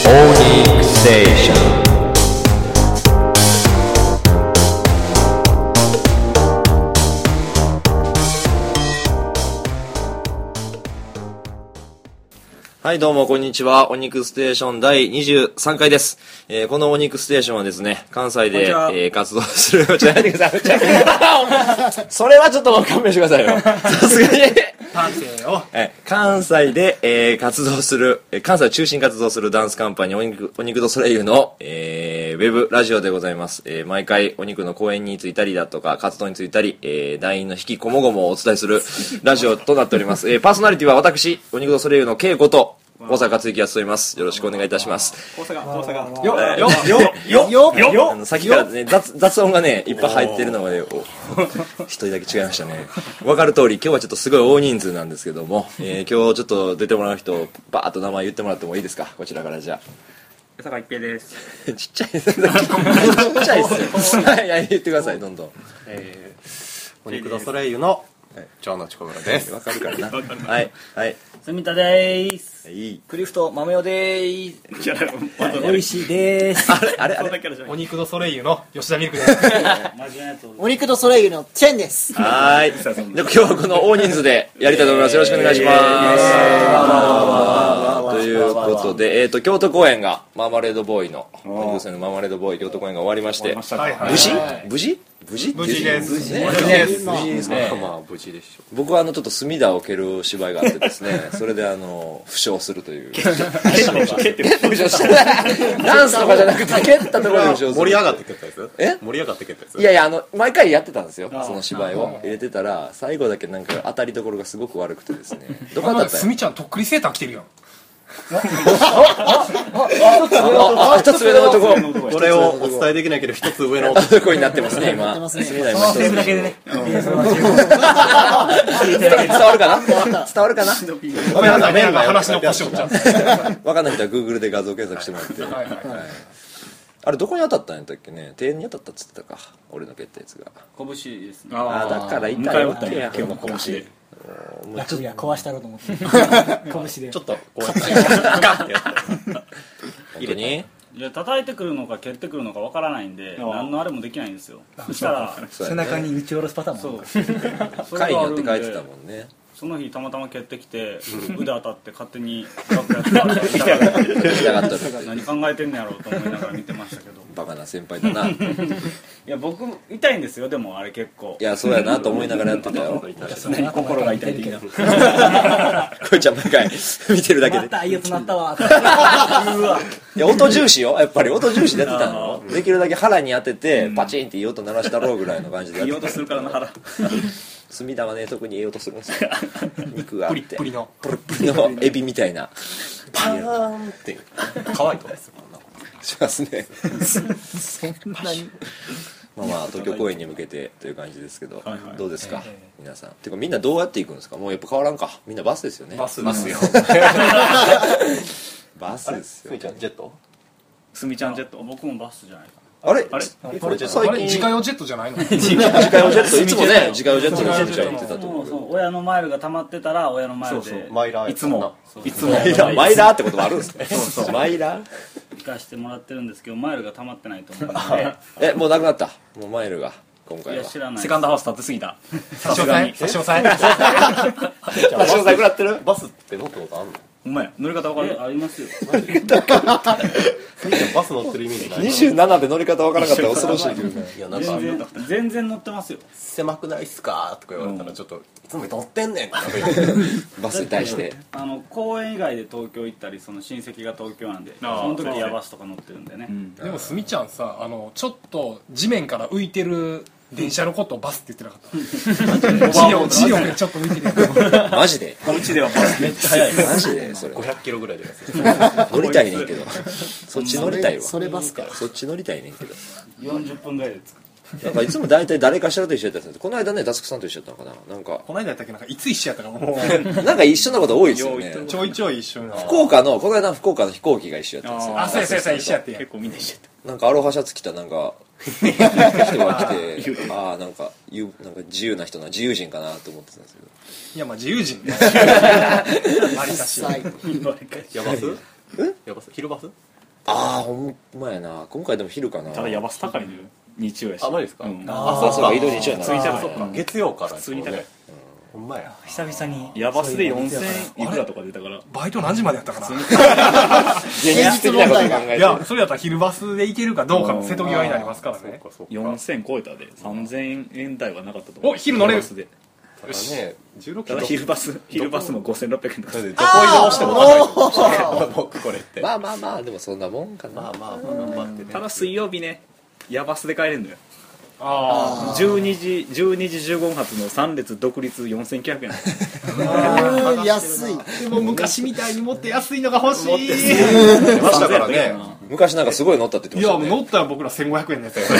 Onyx Station。はい、どうもこんにちは。お肉ステーション第23回です。このお肉ステーションはですね、関西で、活動する。ちょっとやめてください。それはちょっと勘弁してくださいよ。さすがに。関西で、活動する、関西を中心に活動するダンスカンパニーお肉とソレイユの、ウェブラジオでございます。毎回お肉の公演についたりだとか、活動についたり、団員の引きこもごもをお伝えするラジオとなっております。パーソナリティは私、お肉とソレイユのケイこと、大阪克之が務めます。よろしくお願いいたします。さっきからね、雑音がね、いっぱい入ってるのがね、一人だけ違いましたね。わかる通り、今日はちょっとすごい大人数なんですけども、今日ちょっと出てもらう人、バーッと名前言ってもらってもいいですか？こちらからじゃあ。 江坂一平です。 ちっちゃいです。ちっちゃいですよ。はい、言ってください、どんどん。 お肉とソレイユの長野チコブラです。 わかるからな。はい、はい。 住田でーす。 クリフト豆代でーす。おいしいでーす。 あれお肉とソレイユの吉田ミルクです。 お肉とソレイユのチェンです。 はい。で今日はこの大人数でやりたいと思います。よろしくお願いします。ということで、京都公演がマーマレードボーイのお肉戦のマーマレードボーイ京都公演が終わりまして、無事無事です。 無事ですね。 まあ無事でしょう。 僕はちょっと隅田を蹴る芝居があってですね、それで負傷するという。ダンスとかじゃなくて蹴ったところで負傷する。 盛り上がって蹴ったやつ？ え？ 盛り上がって蹴ったやつ？ いやいや毎回やってたんですよ。その芝居を入れてたら最後だけなんか当たりどころがすごく悪くてですね。どこだった？ すみちゃんとっくりセーター着てるやん。 一つ上の男。 これをお伝えできないけど一つ上の男になってますね今。隅田今一つ。伝わるかな？伝わるかな？ ごめんなさい、メンバー話の腰折っちゃう。 わかんない人は Google で画像検索してもらって。あれどこに当たったんやったっけね。手に当たったっつってたか。俺の蹴ったやつが。 拳ですね。 あだから痛いわけや。 拳で。 ラクビア壊したろうと思って。拳で。 ちょっとこうやってガッてやって本当に？ いや叩いてくるのか蹴ってくるのかわからないんで、何のあれもできないんですよ。そしたら背中に打ち下ろすパターンも。 そう。 回によって書いてたもんね。 その日たまたま蹴ってきて腕当たって勝手に楽屋で痛がって何考えてんのやろうと思いながら見てましたけど。 バカな先輩だな。 いや僕痛いんですよ。でもあれ結構。 いやそうやなと思いながらやってたよ。 心が痛い的な。 こいちゃん毎回見てるだけで。 またいいやつなったわ。 いや音重視よ。やっぱり音重視でやってたの。できるだけ腹に当ててパチンっていい音鳴らしたろうぐらいの感じでやってた。 いい音するからな腹。 隅田はね特にいい音するんですよ。肉があってプリップリのエビみたいなパーンって可愛いとですよ。 しますね。 そんなに。 まあ東京公演に向けてという感じですけど、どうですか皆さん。てかみんなどうやって行くんですか？もうやっぱ変わらんか。みんなバスですよね。 バスですよ。 バスですよ。 スミちゃんジェット？ すみちゃんジェット。僕もバスじゃないか。 あれこれ最近自家用ジェットじゃないの？ 自家用ジェットいつもね自家用ジェットでスミちゃん言ってたと思うけど。 親のマイルが溜まってたら親のマイルでマイラーいつもマイラーってこともあるんですね。マイラー行かしてもらってるんですけどマイルが溜まってないと思うので。 もうなくなった。もうマイルが今回は。 いや知らない。 セカンドハウス立ってすぎた。差し押さえ。 詳細食らってる？ バスって乗ったことあんの？ お前乗り方わかる？ありますよ。 バス乗ってるイメージない。 27で乗り方わからなかったら恐ろしいけどね。 いやなんか全然乗ってますよ。 狭くないっすかとか言われたらちょっといつも乗ってんねんってバスに対して公園以外で東京行ったりその親戚が東京なんでその時ヤバスとか乗ってるんでね。 でもすみちゃんさちょっと地面から浮いてる電車のことをバスって言ってなかった？磁力でちょっと浮いてるやつ。 マジで？ うちではバスめっちゃ速い。 マジでそれ 500キロぐらいで乗りたいねんけどそっち乗りたいわ。 それバスか。 そっち乗りたいねんけど 40分ぐらいで着く。 なんかいつも大体誰かしらと一緒やったんですよ。この間ねダスクさんと一緒やったのかな。なんかこの間やったっけなんかいつ一緒やったかもうなんか一緒なこと多いですよね。 ちょいちょい一緒な。 この間福岡の飛行機が一緒やったんですよ。 そう一緒やって。 結構みんな一緒やった。 なんかアロハシャツ着たなんか人が来てなんか自由な人な自由人かなと思ってたんですけど。 いやまあ自由人ね。ありかしら。 ヤバス？ヤバス？昼バス？ ああほんまやな。今回でも昼かな。 ただヤバス高いのよ日曜やし。 あ、マジですか？ あそうか、移動日曜やな。 ついてるそっか、月曜から普通に高い。 ほんまや。 久々にヤバスで4000いくらとか出たから。 バイト何時までやったかな。 現実的なこと考えて。 いやそれやったら昼バスで行けるかどうかの瀬戸際になりますからね。 4000超えたで3000円台はなかったと思う。 お昼乗れる。 だからね、16 ただ昼バスも5600円とか。 どこ移動しても高いです僕これって。 まあまあまあでもそんなもんかな。 まあ頑張ってね。 ただ水曜日ねヤバスで帰れんのよ。 あ 12時15分発の3列独立4900円。 安い。 でも昔みたいにもっと安いのが欲しい。 出ましたからね。 昔なんかすごい乗ったって言っていやましたね。 もう乗ったら僕ら1500円のやつや。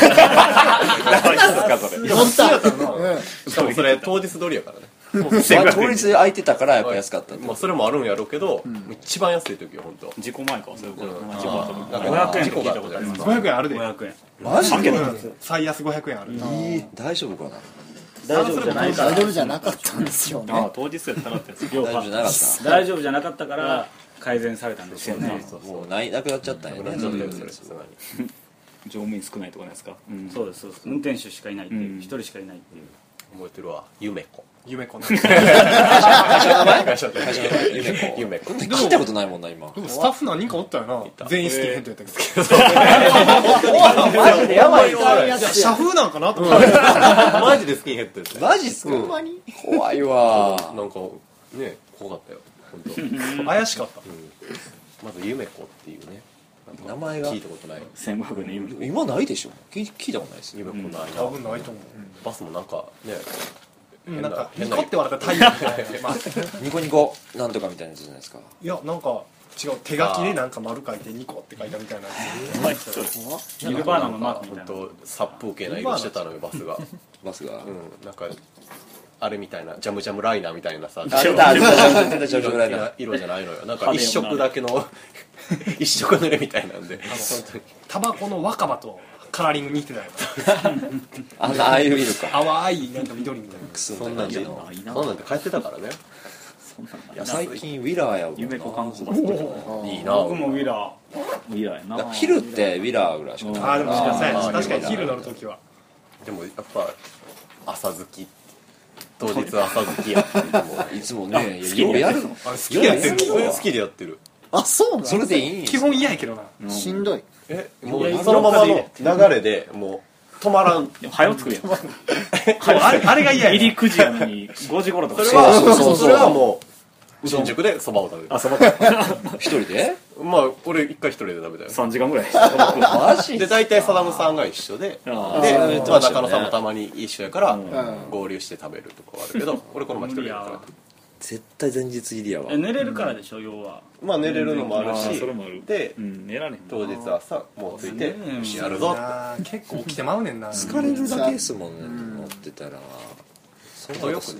乗ったしかもそれ当日取りやからね。 当日で空いてたからやっぱ安かったって。 まあそれもあるんやろうけど、一番安い時は本当。 事故前かそれこそ事故後なんか 500円って聞いたことあります。 500円あるで。 500円マジで最安500円ある。 大丈夫かな。 大丈夫じゃないから大丈夫じゃなかったんですよね。 ああ当日やったらってやつ大丈夫じゃなかった。 大丈夫じゃなかったから改善されたんですよね。 もうなくなっちゃったんやね。 それさすがに。 乗務員少ないとかないですか。 そうですそうです。運転手しかいないっていう、一人しかいないっていう。 覚えてるわ。夢子。 夢子ね。 会社の名前夢子。聞いたことないもんな今。 でもスタッフ何人かおったよな。全員スキンヘッドやったけど。 マジでやばいよ。 いや社風なんかなと思って。 マジでスキンヘッドですね。 マジっすか。怖いわ。 なんかね、怖かったよ。本当。 怪しかった。 まず夢子っていうね。 名前が聞いたことない。 1500円の今ないでしょ。聞いたことないです。 夢子ないな。 多分ないと思バスもなんかね。 う。なんかニコって笑ったら太陽みたいな。まあニコニコなんとかみたいなやつじゃないですか。 いやなんか違う手書きでなんか丸書いてニコって書いたみたいなやつ。 ニルバーナのマークみたいな。 本当殺風景な色してたのよバスが。 バスが。 なんかあれみたいなジャムジャムライナーみたいなさ。 出たジャムぐらいな。 色じゃないのよ。なんか一色だけの一色濡れみたいなんで。 タバコの若葉とカラーリング似てたよ。 ああいう色か。 淡いなんか緑みたいな。 そんなんでの。 そんなんて帰ってたからね。 いや最近ウィラーやもんな。 夢子観光バスいいな。 僕もウィラウィラーやな。 昼ってウィラーぐらいしかない。 あでも確かに昼乗るときは。 でもやっぱ朝好き。当日朝好きや。 いつもね、ようやるの。 あれ好きでやってる。 好きでやってる。 あ、そうなの？ それでいいんや。 基本嫌やけどな。 しんどい。 もうそのままの流れでもう止まらん。 でも早作るやん。 あれが嫌や。 入り9時やのに5時頃とか。 それはもう新宿でそばを食べる。 あ、そばか。 一人で？ まあ俺一回一人で食べたよ。 3時間ぐらい。 マジで大体サダムさんが一緒で、であまあ中野さんもたまに一緒やから合流して食べるとこはあるけど、俺この前一人で食べた。 絶対前日入りやわ。 寝れるからでしょ要は。 まあ寝れるのもあるし、 それもある。 で寝られへん。 当日朝もう着いてよしやるぞって。 結構起きてまうねんな。 疲れるだけですもんね。乗ってたら。そんなよく。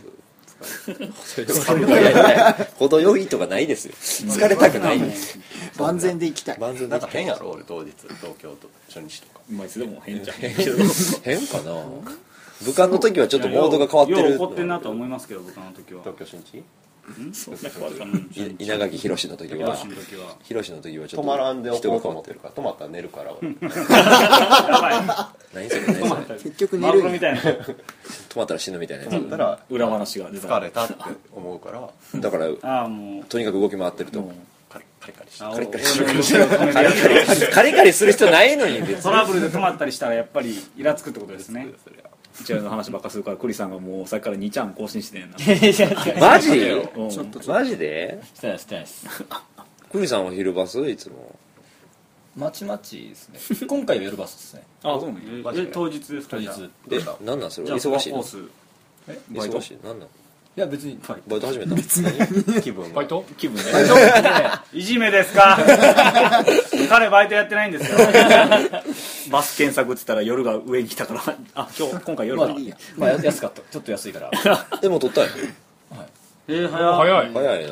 程よいとかないですよ。疲れたくない。 万全で行きたい。 万全でなんか変やろ俺当日東京と初日とか。 まあいつでも変じゃん。 変かな。武漢の時はちょっとモードが変わってる。 よう怒ってんなと思いますけど僕の時は。 東京新地？ そんな変わるかな。 稲垣宏の時は。 私の時は。 宏の時はちょっと止まらんでおこうと人が変わっる。 思っててるから止まったら寝るから俺。 やばい。 何それ何それ。 結局寝マるんや。 グロみたいな。 止まったら死ぬみたいなやだったら裏話が出た。 疲れたって思うからつ。だからああもう。 とにかく動き回ってると。 カリカリして。 あカリカリ俺の後ろを止めてやってるカリカリする必要ないのに別に。 トラブルで止まったりしたらやっぱりイラつくってことですね。 そりゃうちらの話ばっかするからクリさんがもうさっきから2ちゃん更新してんな。 マジ？ うんマジで？ してないしてないですクリさんは昼バスいつも。 まちまちですね今回は夜バスですねあ、そうね。 当日ですか当日じゃあえ、なんなんそれじゃあ忙しいのコース忙しいなんなんいや別にバイト始めた気分バイト？ 気分ね。 いじめですか彼バイトやってないんですよ。 バス検索って言ったら夜が上に来たから、あ、今回夜だ。 まあいいや安かったちょっと安いからでも取ったよ早い早い。 早いな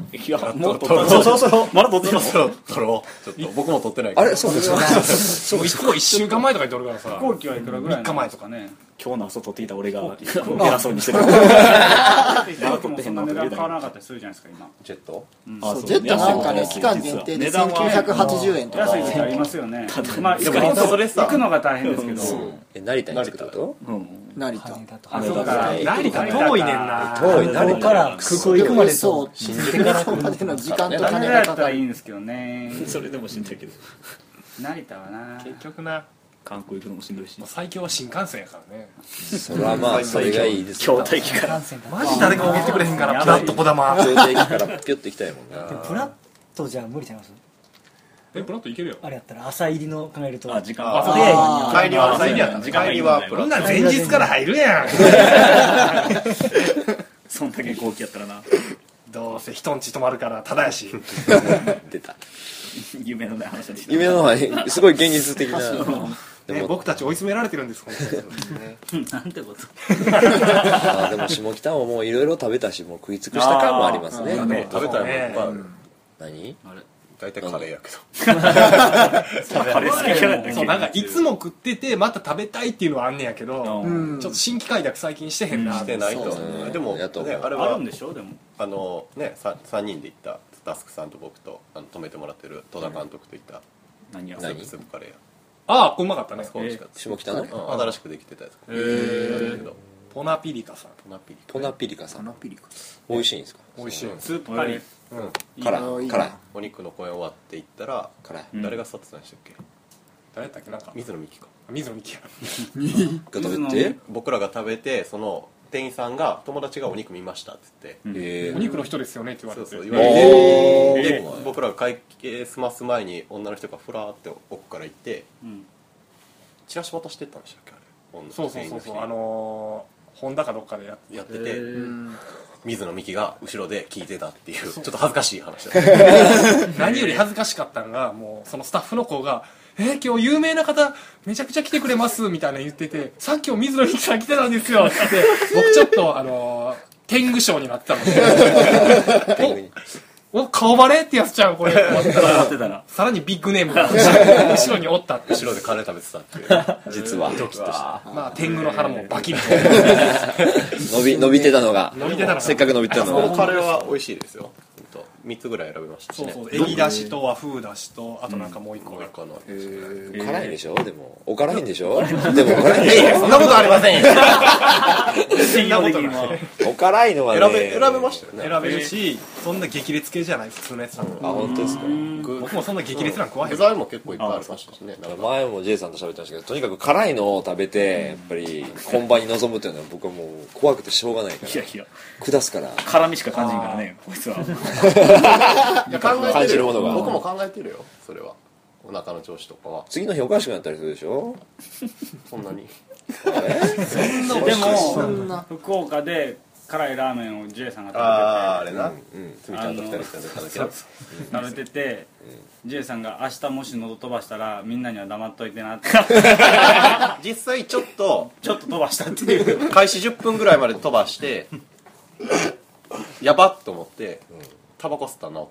いやもう撮ったそうまだ撮ってますよ。 撮ろう。ちょっと僕も撮ってないから。 あれそうですか。 もういつも1週間前とかに撮るからさ飛行機はいくらぐらい 3日前とかね。 今日の朝撮っていた俺が偉そうにしてる。 飛行機もそんな値段変わらなかったりするじゃないですか今。 ジェットそうジェットなんかね期間限定で1980円とか安い時ありますよね。まあでもそれさ行くのが大変ですけど。 成田に着くってこと成田あそうか。 成田遠いねんな。 遠い成田から空港行くまでと新宿からここまでの時間と金成田がかからるやったいいんですけどね。 それでもしんどいけど成田はな。 結局な観光行くのもしんどいし最強は新幹線やからね。 それはまあそれがいいです京都駅からマジ誰かも送ってくれへんからプラッとこだま。 京都駅からピュッと行きたいもんな。 プラッとじゃ無理ちゃいます。 プラッといけるよ。 あれやったら朝入りの考えると時間帰りは帰りはプラスみんな前日から入るやん。 そんだけ後期やったらなどうせ人んち泊まるからただやし。 出た。 夢のない話だし夢のはすごい現実的な。でも僕たち追い詰められてるんです本当に。 なんてことでも下北ももういろいろ食べたしもう食い尽くした感もありますね。 食べたいもんいっぱいある。 何？ 大体カレーやけど。 カレー好きじゃないそうなんかいつも食っててまた食べたいっていうのはあんねやけど、ちょっと新規開拓最近してへんな。 してないと。でもねあれはあるんでしょでも。 ね3人で行ったタスクさんと僕と泊めてもらってる戸田監督と行った何やスープカレーや。 ああうまかったね。 美味しかった。 下北の新しくできてたやつ。 ポナピリカさん。 ポナピリカさん。美味しいんですか？ 美味しい。 スープカレー。 辛い。 お肉の公演終わって行ったら辛い。 誰が去ってたんでしたっけ？ 誰やったっけなんか水野美紀か。 水野美紀や。 が食べて僕らが食べてその店員さんが友達がお肉見ましたって言ってお肉の人ですよねって言われて。 そう言われてで僕らが会計済ます前に女の人がフラーって奥から行ってチラシ渡してったんでしたっけあれ。 そうホンダかどっかでやってて水野美紀が後ろで聞いてたっていうちょっと恥ずかしい話だった。 何より恥ずかしかったのがもうそのスタッフの子が今日有名な方めちゃくちゃ来てくれますみたいな言っててさっきも水野美紀さん来てたんですよって僕ちょっと天狗賞になってたのでお顔バレってやつちゃうこれってたらさらにビッグネームが後ろにおったって後ろでカレー食べてたっていう実はまあ天狗の腹もバキリと伸びてたのがせっかく伸びてたのこのがカレーは美味しいですよ。3つぐらい選べましたしね。 そうエビだしと和風だしとあとなんかもう一個辛いでしょでもお辛いんでしょでもお辛いんでしょそんなことありませんよ信用できんわお辛いのはね選べましたよね。 選べるしそんな激烈系じゃない普通のやつなの。 あ本当ですか。 僕もそんな激烈なの食わへん。 具材も結構いっぱいありましたしね。 前も J さんと喋ったんですけどとにかく辛いのを食べてやっぱり本番に臨むっていうのは僕はもう怖くてしょうがないからいやいや下すから辛みしか感じんからねこいつは感じるものが僕も考えてるよそれは。お腹の調子とかは次の日おかしくなったりするでしょそんなに。 でも福岡で辛いラーメンを J さんがあれなつみちゃんと2人で食べてて J さんが明日もし喉飛ばしたらみんなには黙っといてなって実際ちょっと飛ばしたっていう開始10分ぐらいまで飛ばしてやばっと思ってタバコ吸ったら治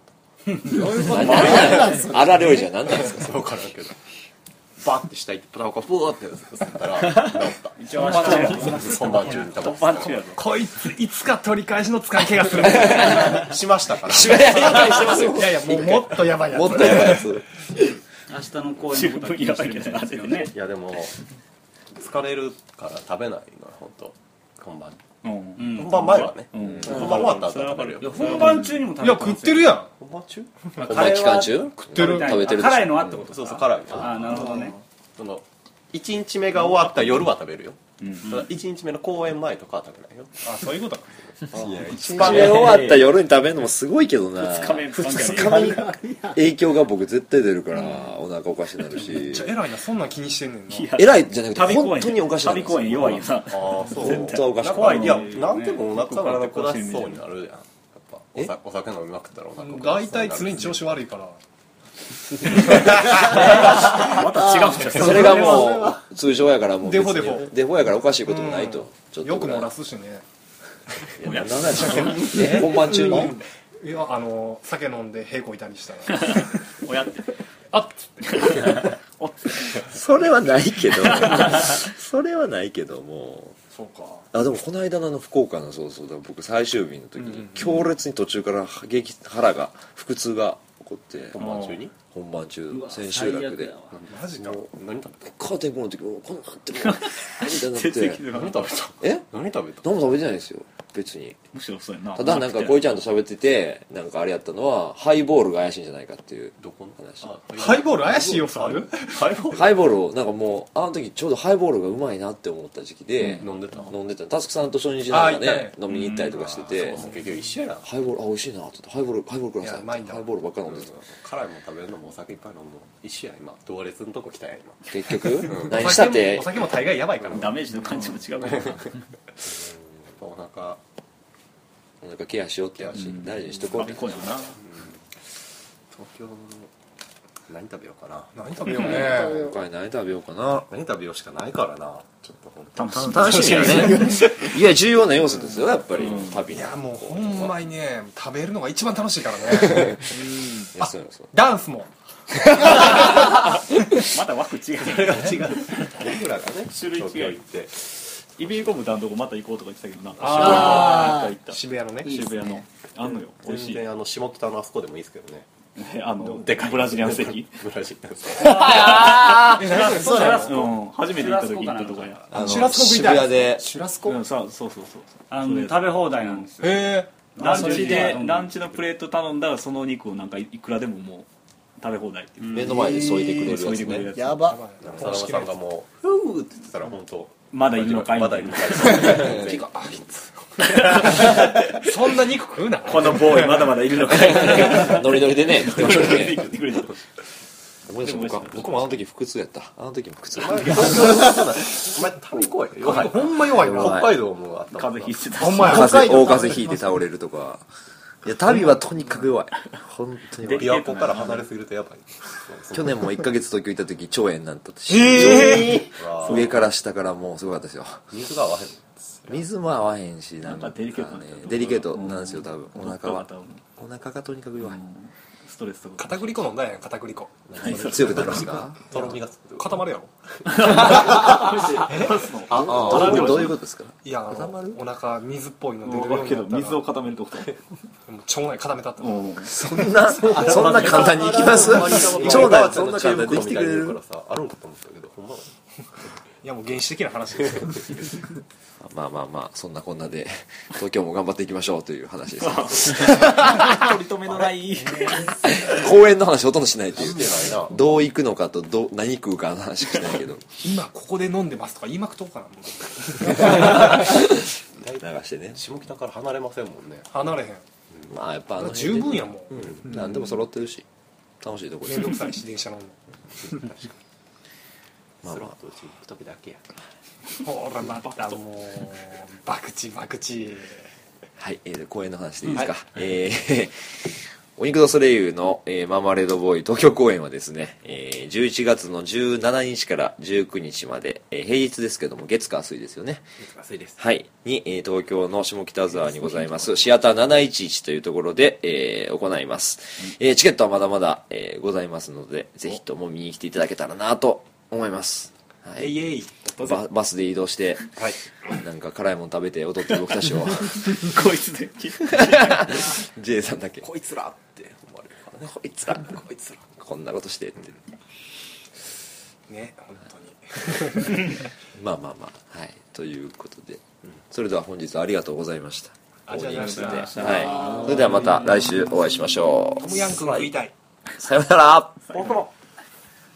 った。 荒料理じゃ何なんですか分からんけどバッて下行ってタバコブーって吸ったら治った一応明日本番中にタバコパンチやぞこいついつか取り返しのつかん怪我するしましたからいやいやもっとやばいやつもっとやばいやつ明日の公演のことは気にしてるんですよねいやでも疲れるから食べないの本当本番本番前はね本番終わった後は食べるよ。 本番中にも食べいや食ってるやん本番中本番期間中食ってる食べてるでしょ辛いのはってことそうそう辛いああなるほどねその1日目が終わった夜は食べるよただ1日目の公演前とかは食べないよ。 あそういうことか 1日目終わった夜に食べるのもすごいけどな 2日目に影響が僕絶対出るからお腹おかしくなるしじゃ偉いなそんなん気にしてんねんな偉いじゃなくて本当におかしくなる旅公演弱いよなああそう本当はおかしくなる怖いいやなんでもお腹が下しそうになるやんやっぱお酒飲みまくったらお腹大体常に調子悪いからまた違うんじゃんそれがもう通常やからもうデフォデフォやからおかしいこともないとちょっとよく漏らすしね何なんでしょう本番中にいや酒飲んで平行いたりしたら親ってあっつってそれはないけどそれはないけどもそうかでもこの間の福岡のそうだ僕最終日の時に強烈に途中から腹が腹痛が起こって本番中千秋楽でマジか何食べたカーテンコールの時もこんなんなってもうみたいになって何食べた何食べた何も食べてないですよ別に。 むしろそうやな。 ただなんかこいちゃんと喋っててなんかあれやったのはハイボールが怪しいんじゃないかっていうどこの話。 ハイボール怪しい要素ある？ ハイボールハイボールをなんかもうあの時ちょうどハイボールがうまいなって思った時期で、 飲んでたタスクさんと初日なんかね飲みに行ったりとかしてて、 結局一緒やな。 ハイボール美味しいなってハイボールください。ハイボールばっか飲んでた。 辛いもん食べるのもお酒いっぱい飲むの一緒や今。同列のとこ来たや今。 結局何したってお酒も大概やばいからダメージの感じも違うからお腹ケアしようって話大事にしとこうってこうやな。 東京の何食べようかな。 何食べようね今回何食べようかな。 何食べようしかないからな。ちょっと本楽しみやね。いや重要な要素ですよやっぱり旅。 いやもうほんまにね食べるのが一番楽しいからねダンスもまた枠違う。 それが違う。僕らがね種類違う。 東京行ってイビリコ豚のとこまた行こうとか言ってたけどな。 渋谷のね渋谷のあんのよ美味しい。 全然下北のあそこでもいいですけどね。 でかいブラジリアンステーキ。 ブラジリアンステそうや。初めて行った時行ったとこや。 シュラスコ食いたい。 渋谷でシュラスコ。 そう食べ放題なんですよ。 へえ。 ランチのプレート頼んだらその肉をなんかいくらでももう食べ放題っていう。 目の前で添いでくれるやつね。 やば。 さらばさんがもうフーって言ってたら本当まだいるのかい。 まだいるのかい。 そんな肉食うな。 このボーイまだまだいるのかい。 ノリノリでね。 食ってくれた。 思い出した僕もあの時腹痛やった。あの時も腹痛。 お前旅怖いよ。 ほんま弱いな。 北海道もあった。 風邪ひいてた。 ほんまや。 大風邪ひいて倒れるとか。いや旅はとにかく弱い。本当に弱い。 琵琶湖から離れすぎるとやばい。 去年も1ヶ月東京行った時腸炎になったし、上から下からもうすごかったですよ。 水が合わへん。 水も合わへんしなんかデリケートねデリケートなんですよ多分。お腹がとにかく弱い。 ストレスとか。 片栗粉飲んだやん片栗粉。 強くなるんですか？ とろみがつく。 固まるやろ。 どういうことですか？ いやお腹水っぽいの出るようにけどなったら水を固めるってこと。 腸内固めたって。 そんな簡単にいきます？腸内そんな簡単にできてくれる？ からさあるんかと思ったけどほんま。 いやもう原始的な話ですよ。 まあそんなこんなで東京も頑張っていきましょうという話です。 取り留めのない公園の話ほとんどしないという。どう行くのかと何食うかの話しかしないけど。 今ここで飲んでますとか言いまくとうかな。 流してね。 下北から離れませんもんね。 離れへん。 まあやっぱ十分やもん。 何でも揃ってるし楽しいところ面倒くさいし電車乗るの。 まあまあ行く時だけや。 ほらまたもうバクチ。 はい、公演の話でいいですか。お肉とソレイユの、マーマレードボーイ東京公演はですね、11月の17日から19日まで、平日ですけども月火水ですよね。 安いです。 はい。に、東京の下北沢にございますシアター711というところで、行います。チケットはまだまだ、ございますのでぜひとも見に来ていただけたらなと思います。はい、バスで移動して、はい、なんか辛いもの食べて踊ってる僕たちをこいつで J さんだけこいつらって思われるからね。 こいつらこんなことしてってね本当にまあはいということで、それでは本日はありがとうございました。 ありがとうございました。 はい、それではまた来週お会いしましょう。 トムヤンクン食いたい。 さようなら。 僕も